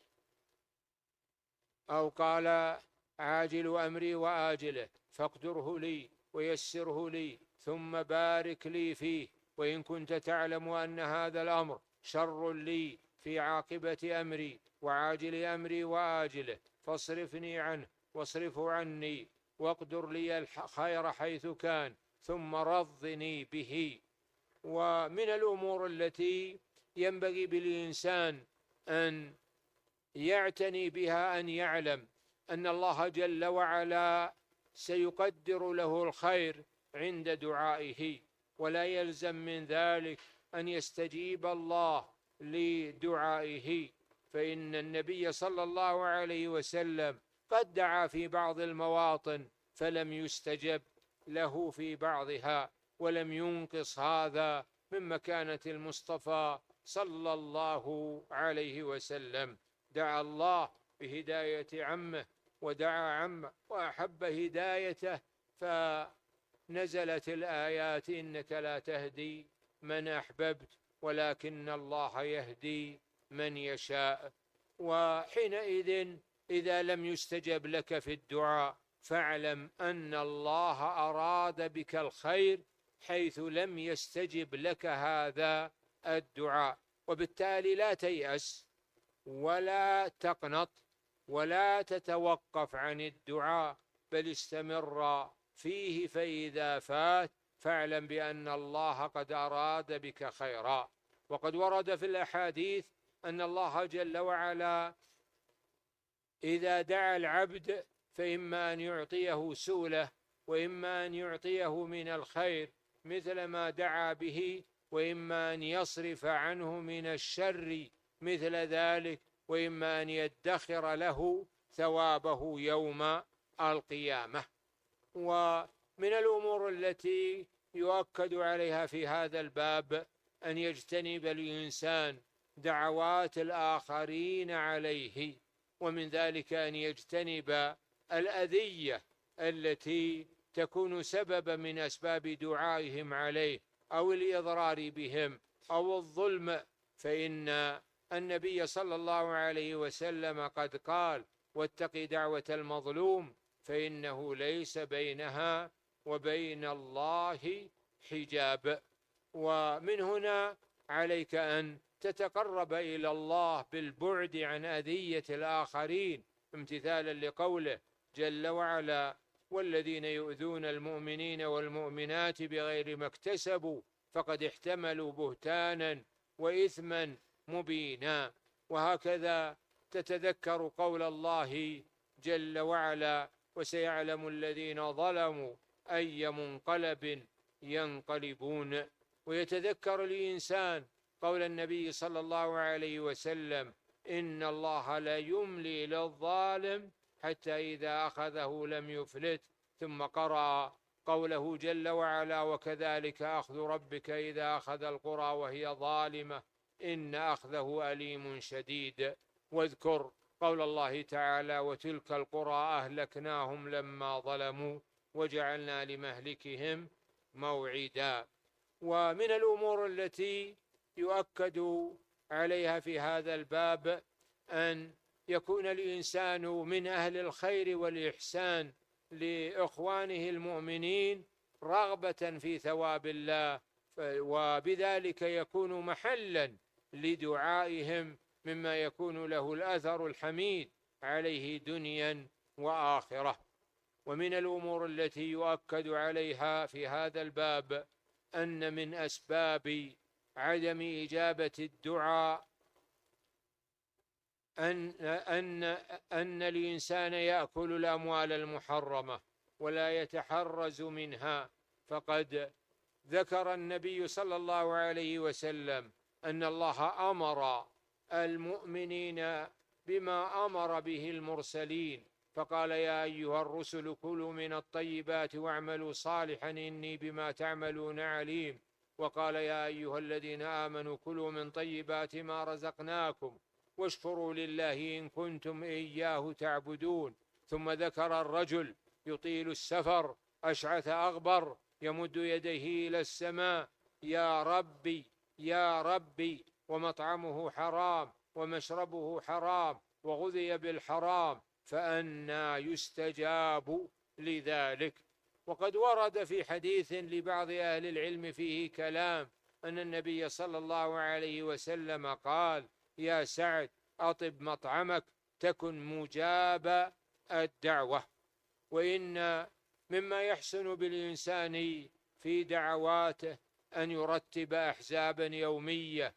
أو قال عاجل أمري وآجله، فاقدره لي ويسره لي ثم بارك لي فيه. وإن كنت تعلم أن هذا الأمر شر لي في عاقبة أمري وعاجل أمري وآجله، فاصرفني عنه واصرفه عني، واقدر لي الخير حيث كان، ثم رضني به. ومن الأمور التي ينبغي بالإنسان أن يعتني بها أن يعلم أن الله جل وعلا سيقدر له الخير عند دعائه، ولا يلزم من ذلك أن يستجيب الله لدعائه، فإن النبي صلى الله عليه وسلم قد دعا في بعض المواطن فلم يستجب له في بعضها، ولم ينقص هذا من مكانة المصطفى صلى الله عليه وسلم. دعا الله بهداية عمه ودعا عمه وأحب هدايته، فنزلت الآيات: إنك لا تهدي من أحببت ولكن الله يهدي من يشاء. وحينئذ إذا لم يستجب لك في الدعاء فاعلم أن الله أراد بك الخير حيث لم يستجب لك هذا الدعاء، وبالتالي لا تيأس ولا تقنط ولا تتوقف عن الدعاء، بل استمر فيه، فإذا فات فاعلم بأن الله قد أراد بك خيرا. وقد ورد في الأحاديث أن الله جل وعلا إذا دعا العبد فإما أن يعطيه سؤله وإما أن يعطيه من الخير مثل ما دعا به، وإما أن يصرف عنه من الشر مثل ذلك، وإما أن يدخر له ثوابه يوم القيامة. ومن الأمور التي يؤكد عليها في هذا الباب أن يجتنب الإنسان دعوات الآخرين عليه، ومن ذلك أن يجتنب الأذية التي تكون سببا من أسباب دعائهم عليه، أو الإضرار بهم، أو الظلم، فإن النبي صلى الله عليه وسلم قد قال: واتق دعوة المظلوم فإنه ليس بينها وبين الله حجاب. ومن هنا عليك أن تتقرب إلى الله بالبعد عن أذية الآخرين، امتثالا لقوله جل وعلا: والذين يؤذون المؤمنين والمؤمنات بغير ما اكتسبوا فقد احتملوا بهتانا وإثما مبينا. وهكذا تتذكر قول الله جل وعلا: وسيعلم الذين ظلموا أي منقلب ينقلبون. ويتذكر الإنسان قول النبي صلى الله عليه وسلم: إن الله لا يملي للظالم حتى إذا أخذه لم يفلت. ثم قرأ قوله جل وعلا: وكذلك أخذ ربك إذا أخذ القرى وهي ظالمة إن أخذه أليم شديد. واذكر قول الله تعالى: وتلك القرى أهلكناهم لما ظلموا وجعلنا لمهلكهم موعدا. ومن الأمور التي يؤكد عليها في هذا الباب أن يكون الإنسان من أهل الخير والإحسان لإخوانه المؤمنين رغبة في ثواب الله، وبذلك يكون محلا لدعائهم مما يكون له الأثر الحميد عليه دنيا وآخرة. ومن الأمور التي يؤكد عليها في هذا الباب أن من أسباب عدم إجابة الدعاء أن الإنسان يأكل الأموال المحرمة ولا يتحرز منها. فقد ذكر النبي صلى الله عليه وسلم أن الله أمر المؤمنين بما أمر به المرسلين، فقال: يا أيها الرسل كلوا من الطيبات واعملوا صالحا إني بما تعملون عليم. وقال: يا أيها الذين آمنوا كلوا من طيبات ما رزقناكم واشكروا لله إن كنتم إياه تعبدون. ثم ذكر الرجل يطيل السفر أشعث أغبر يمد يديه إلى السماء: يا ربي يا ربي، ومطعمه حرام ومشربه حرام وغذي بالحرام، فأنى يستجاب لذلك. وقد ورد في حديث لبعض أهل العلم فيه كلام أن النبي صلى الله عليه وسلم قال: يا سعد أطب مطعمك تكن مجاب الدعوة. وإن مما يحسن بالإنسان في دعواته أن يرتب أحزابا يومية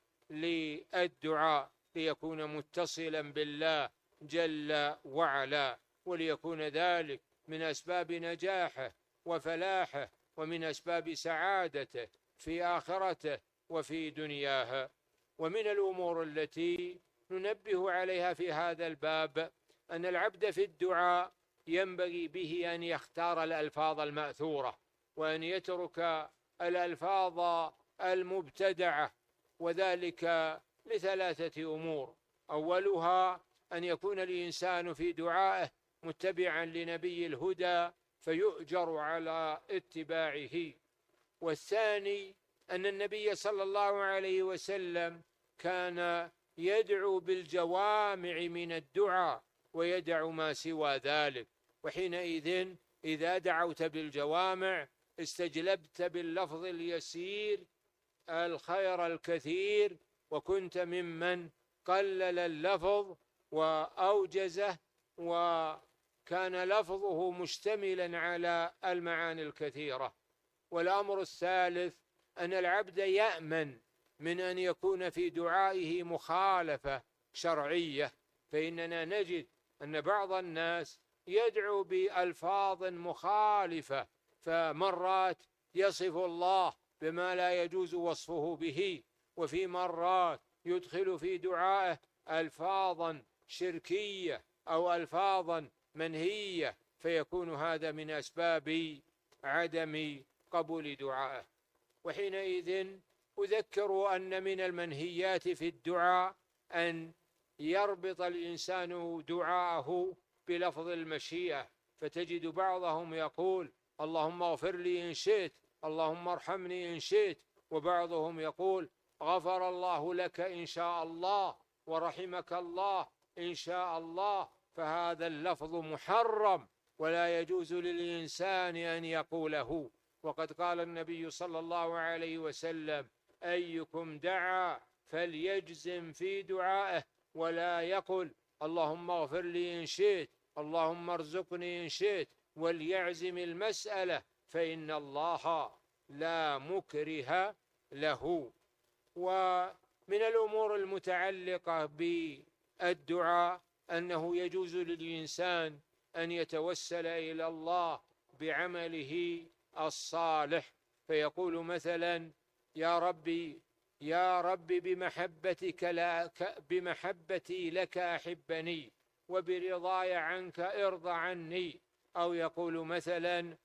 للدعاء ليكون متصلا بالله جل وعلا، وليكون ذلك من أسباب نجاحه وفلاحه ومن أسباب سعادته في آخرته وفي دنياه. ومن الأمور التي ننبه عليها في هذا الباب أن العبد في الدعاء ينبغي به أن يختار الألفاظ المأثورة وأن يترك الألفاظ المبتدعة، وذلك لثلاثة أمور: أولها أن يكون الإنسان في دعائه متبعا لنبي الهدى فيؤجر على اتباعه. والثاني أن النبي صلى الله عليه وسلم كان يدعو بالجوامع من الدعاء ويدع ما سوى ذلك، وحينئذ إذا دعوت بالجوامع استجلبت باللفظ اليسير الخير الكثير، وكنت ممن قلل اللفظ وأوجزه وكان لفظه مشتملا على المعاني الكثيرة. والأمر الثالث أن العبد يأمن من أن يكون في دعائه مخالفة شرعية، فإننا نجد أن بعض الناس يدعو بألفاظ مخالفة، فمرات يصف الله بما لا يجوز وصفه به، وفي مرات يدخل في دعائه ألفاظا شركية أو ألفاظا منهية، فيكون هذا من أسباب عدم قبول دعائه. وحينئذ أذكر أن من المنهيات في الدعاء أن يربط الإنسان دعاءه بلفظ المشيئة، فتجد بعضهم يقول: اللهم اغفر لي إن شئت، اللهم ارحمني إن شئت، وبعضهم يقول: غفر الله لك إن شاء الله ورحمك الله إن شاء الله. فهذا اللفظ محرم ولا يجوز للإنسان أن يقوله. وقد قال النبي صلى الله عليه وسلم: أيكم دعا فليجزم في دعائه ولا يقل اللهم اغفر لي إن شئت، اللهم ارزقني إن شئت، وليعزم المسألة فإن الله لا مكره له. ومن الأمور المتعلقة بالدعاء أنه يجوز للإنسان أن يتوسل إلى الله بعمله الصالح، فيقول مثلا: يا ربي يا رب بمحبتي لك أحبني وبرضاي عنك ارض عني. أو يقول مثلا: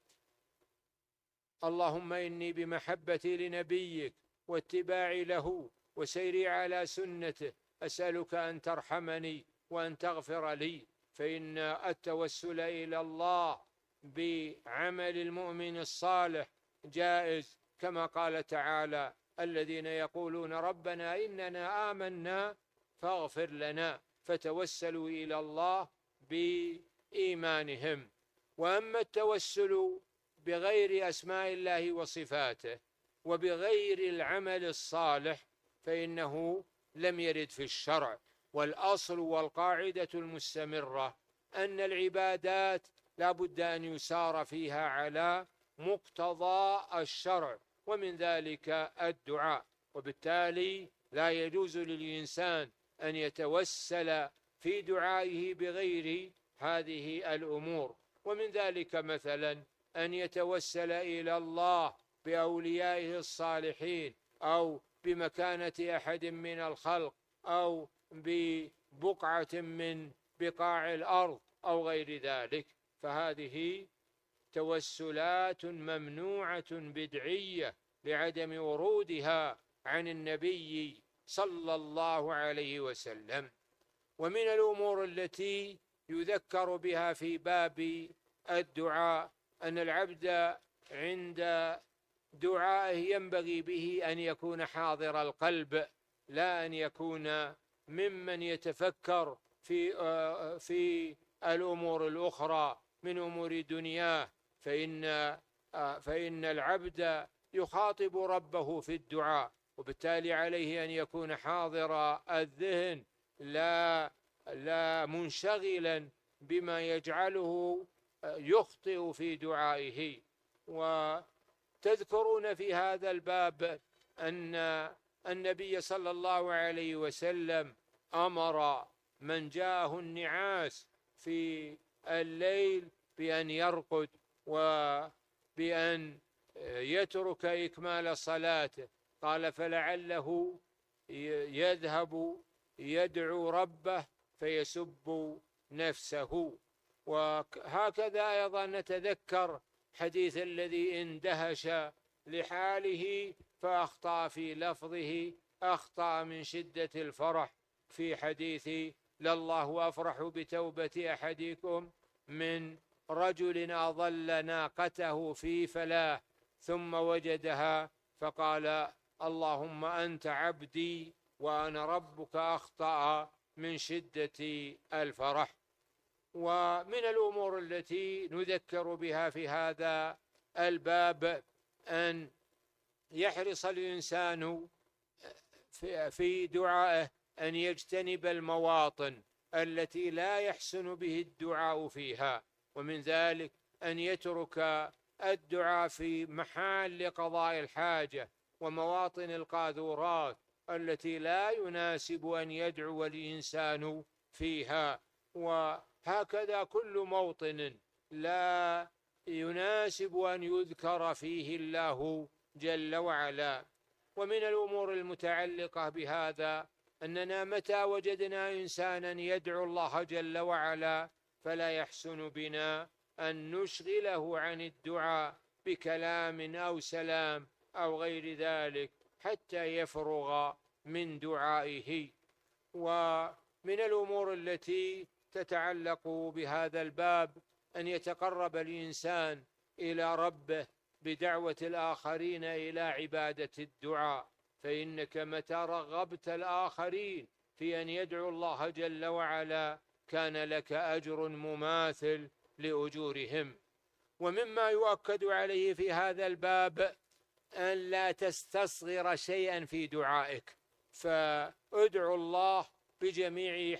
اللهم إني بمحبتي لنبيك واتباعي له وسيري على سنته أسألك أن ترحمني وأن تغفر لي. فإن التوسل إلى الله بعمل المؤمن الصالح جائز، كما قال تعالى: الذين يقولون ربنا إننا آمنا فاغفر لنا، فتوسلوا إلى الله بإيمانهم. وأما التوسل بغير أسماء الله وصفاته وبغير العمل الصالح فإنه لم يرد في الشرع، والأصل والقاعدة المستمرة أن العبادات لا بد أن يسار فيها على مقتضى الشرع، ومن ذلك الدعاء. وبالتالي لا يجوز للإنسان أن يتوسل في دعائه بغير هذه الأمور. ومن ذلك مثلا أن يتوسل إلى الله بأوليائه الصالحين، أو بمكانة أحد من الخلق، أو ببقعة من بقاع الأرض أو غير ذلك، فهذه توسلات ممنوعة بدعية لعدم ورودها عن النبي صلى الله عليه وسلم. ومن الأمور التي يذكر بها في باب الدعاء أن العبد عند دعائه ينبغي به أن يكون حاضر القلب، لا أن يكون ممن يتفكر في الأمور الأخرى من أمور دنياه، فإن العبد يخاطب ربه في الدعاء، وبالتالي عليه أن يكون حاضر الذهن، لا منشغلا بما يجعله يخطئ في دعائه. وتذكرون في هذا الباب أن النبي صلى الله عليه وسلم أمر من جاءه النعاس في الليل بأن يرقد وبأن يترك إكمال صلاته، قال فلعله يذهب يدعو ربه فيسب نفسه. وهكذا أيضا نتذكر حديث الذي اندهش لحاله فأخطأ في لفظه، أخطأ من شدة الفرح في حديث لله أفرح بتوبة أحدكم من رجل أضل ناقته في فلاة ثم وجدها فقال اللهم أنت عبدي وأنا ربك، أخطأ من شدة الفرح. ومن الأمور التي نذكر بها في هذا الباب أن يحرص الإنسان في دعائه أن يجتنب المواطن التي لا يحسن به الدعاء فيها، ومن ذلك أن يترك الدعاء في محل قضاء الحاجة ومواطن القاذورات التي لا يناسب أن يدعو الإنسان فيها، وهكذا كل موطن لا يناسب أن يذكر فيه الله جل وعلا. ومن الأمور المتعلقة بهذا أننا متى وجدنا إنسانا يدعو الله جل وعلا فلا يحسن بنا أن نشغله عن الدعاء بكلام أو سلام أو غير ذلك حتى يفرغ من دعائه. ومن الأمور التي تتعلق بهذا الباب أن يتقرب الإنسان إلى ربه بدعوة الآخرين إلى عبادة الدعاء، فإنك متى رغبت الآخرين في أن يدعوا الله جل وعلا كان لك أجر مماثل لأجورهم. ومما يؤكد عليه في هذا الباب أن لا تستصغر شيئا في دعائك، فادعو الله بجميع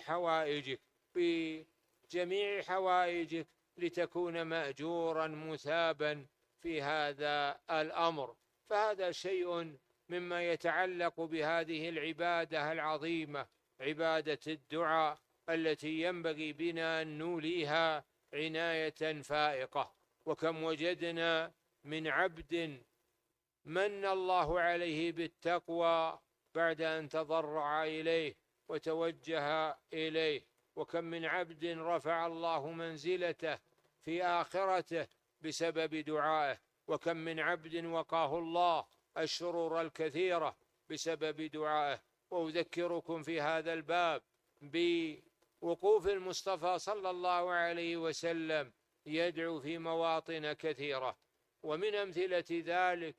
حوائجك لتكون مأجورا مثابا في هذا الأمر. فهذا شيء مما يتعلق بهذه العبادة العظيمة، عبادة الدعاء التي ينبغي بنا أن نوليها عناية فائقة. وكم وجدنا من عبد من الله عليه بالتقوى بعد أن تضرع إليه وتوجه إليه، وكم من عبد رفع الله منزلته في آخرته بسبب دعائه، وكم من عبد وقاه الله الشرور الكثيرة بسبب دعائه. وأذكركم في هذا الباب بوقوف المصطفى صلى الله عليه وسلم يدعو في مواطن كثيرة، ومن أمثلة ذلك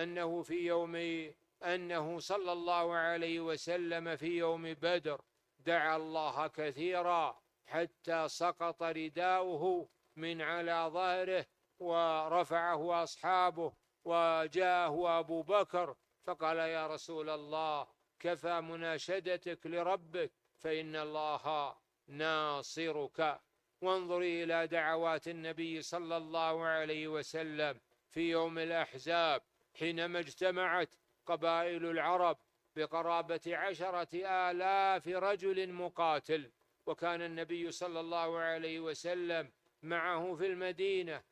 أنه صلى الله عليه وسلم في يوم بدر دعا الله كثيرا حتى سقط رداؤه من على ظهره ورفعه أصحابه، وجاءه أبو بكر فقال يا رسول الله كفى مناشدتك لربك فإن الله ناصرك. وانظر إلى دعوات النبي صلى الله عليه وسلم في يوم الأحزاب حينما اجتمعت قبائل العرب بقرابة 10,000 رجل مقاتل، وكان النبي صلى الله عليه وسلم معه في المدينة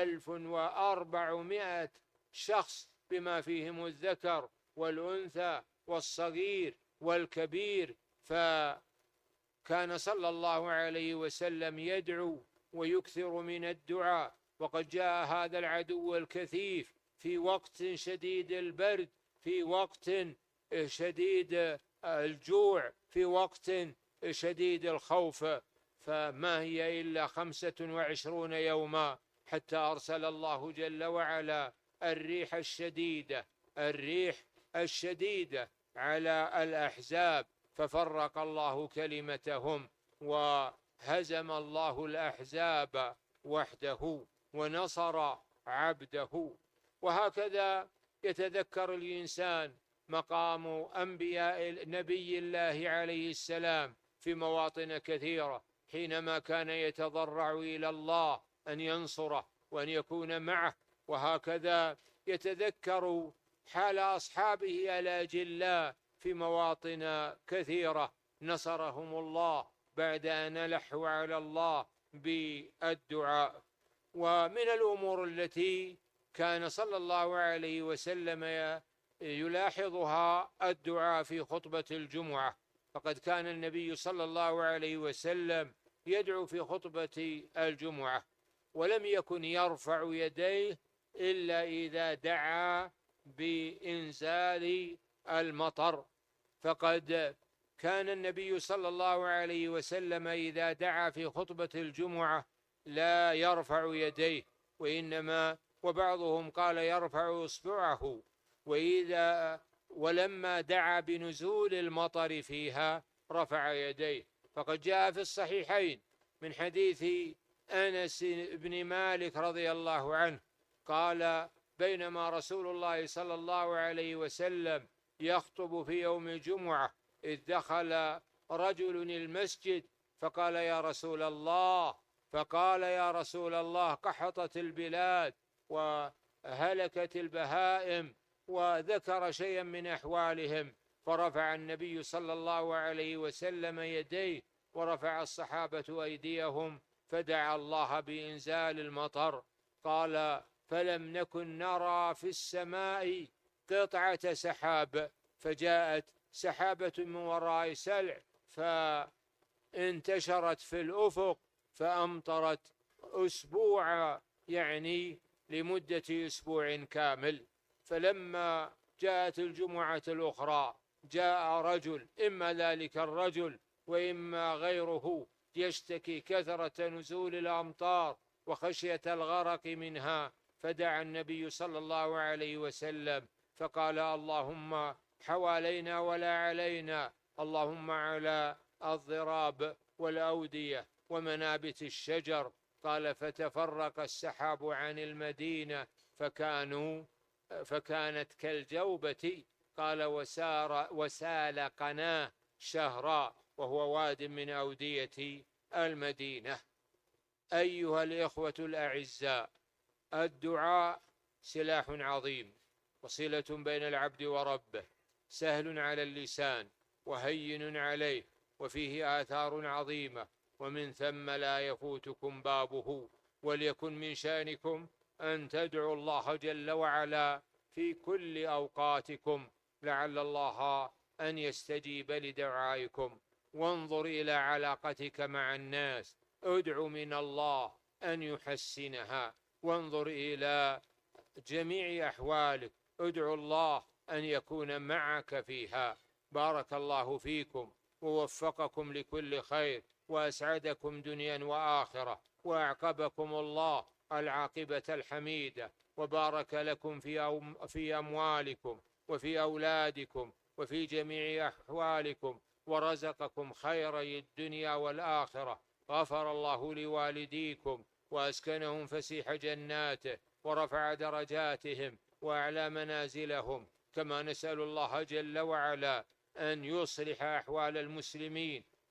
1400 شخص بما فيهم الذكر والأنثى والصغير والكبير. فكان صلى الله عليه وسلم يدعو ويكثر من الدعاء، وقد جاء هذا العدو الكثيف في وقت شديد البرد، في وقت شديد الجوع، في وقت شديد الخوف، فما هي إلا 25 يوما حتى أرسل الله جل وعلا الريح الشديدة على الأحزاب، ففرق الله كلمتهم وهزم الله الأحزاب وحده ونصر عبده. وهكذا يتذكر الإنسان مقام أنبياء نبي الله عليه السلام في مواطن كثيرة، حينما كان يتضرع إلى الله أن ينصره وأن يكون معه. وهكذا يتذكر حال أصحابه الأجلاء في مواطن كثيرة نصرهم الله بعد أن ألحوا على الله بالدعاء. ومن الأمور التي كان صلى الله عليه وسلم يلاحظها الدعاء في خطبة الجمعة، فقد كان النبي صلى الله عليه وسلم يدعو في خطبة الجمعة، ولم يكن يرفع يديه إلا إذا دعا بإنزال المطر. فقد كان النبي صلى الله عليه وسلم إذا دعا في خطبة الجمعة لا يرفع يديه، وبعضهم قال يرفع إصبعه، ولما دعا بنزول المطر فيها رفع يديه. فقد جاء في الصحيحين من حديث أنس بن مالك رضي الله عنه قال: بينما رسول الله صلى الله عليه وسلم يخطب في يوم الجمعة إذ دخل رجل المسجد فقال: يا رسول الله قحطت البلاد وهلكت البهائم، وذكر شيئا من أحوالهم، فرفع النبي صلى الله عليه وسلم يديه، ورفع الصحابة أيديهم، فدعا الله بإنزال المطر. قال: فلم نكن نرى في السماء قطعة سحاب، فجاءت سحابة من وراء سلع فانتشرت في الأفق فأمطرت أسبوع، يعني لمدة أسبوع كامل. فلما جاءت الجمعة الأخرى جاء رجل، إما ذلك الرجل وإما غيره، يشتكي كثرة نزول الأمطار وخشية الغرق منها، فدعا النبي صلى الله عليه وسلم فقال: اللهم حوالينا ولا علينا، اللهم على الضراب والأودية ومنابت الشجر. قال: فتفرق السحاب عن المدينة فكانت كالجوبة. قال: وسال قناه شهرا، وهو واد من أودية المدينة. أيها الإخوة الأعزاء، الدعاء سلاح عظيم وصلة بين العبد وربه، سهل على اللسان وهين عليه، وفيه آثار عظيمة، ومن ثم لا يفوتكم بابه. وليكن من شأنكم أن تدعوا الله جل وعلا في كل أوقاتكم، لعل الله أن يستجيب لدعائكم. وانظر إلى علاقتك مع الناس، ادع من الله أن يحسنها. وانظر إلى جميع أحوالك، ادعو الله أن يكون معك فيها. بارك الله فيكم ووفقكم لكل خير، وأسعدكم دنيا وآخرة، وأعقبكم الله العاقبة الحميدة، وبارك لكم في أموالكم وفي أولادكم وفي جميع أحوالكم، ورزقكم خيري الدنيا والآخرة. غفر الله لوالديكم وأسكنهم فسيح جناته، ورفع درجاتهم وأعلى منازلهم. كما نسأل الله جل وعلا أن يصلح أحوال المسلمين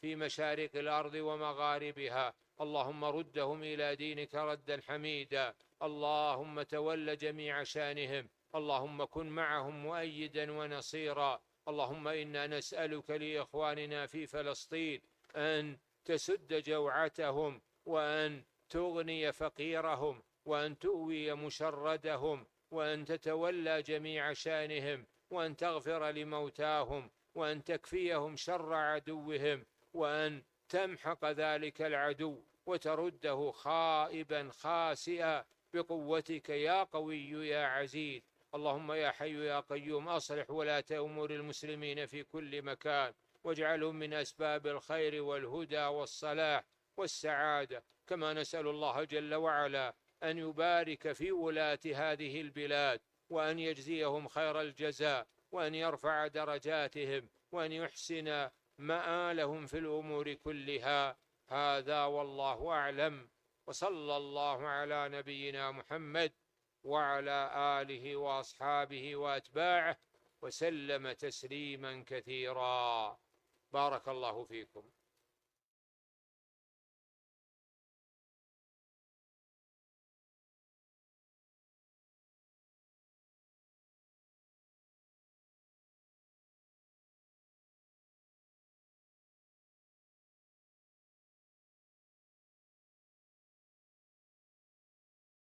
في مشارق الأرض ومغاربها. اللهم ردهم إلى دينك ردا حميدا. اللهم تول جميع شانهم. اللهم كن معهم مؤيدا ونصيرا. اللهم إنا نسألك لإخواننا في فلسطين أن تسد جوعتهم، وأن تغني فقيرهم، وأن تؤوي مشردهم، وأن تتولى جميع شانهم، وأن تغفر لموتاهم، وأن تكفيهم شر عدوهم، وأن تمحق ذلك العدو وترده خائبا خاسئا بقوتك يا قوي يا عزيز. اللهم يا حي يا قيوم أصلح ولاة أمور المسلمين في كل مكان، واجعلهم من أسباب الخير والهدى والصلاح والسعادة. كما نسأل الله جل وعلا أن يبارك في ولاة هذه البلاد، وأن يجزيهم خير الجزاء، وأن يرفع درجاتهم، وأن يحسن مآلهم في الأمور كلها. هذا والله أعلم، وصلى الله على نبينا محمد وعلى آله وأصحابه وأتباعه وسلم تسليما كثيرا. بارك الله فيكم.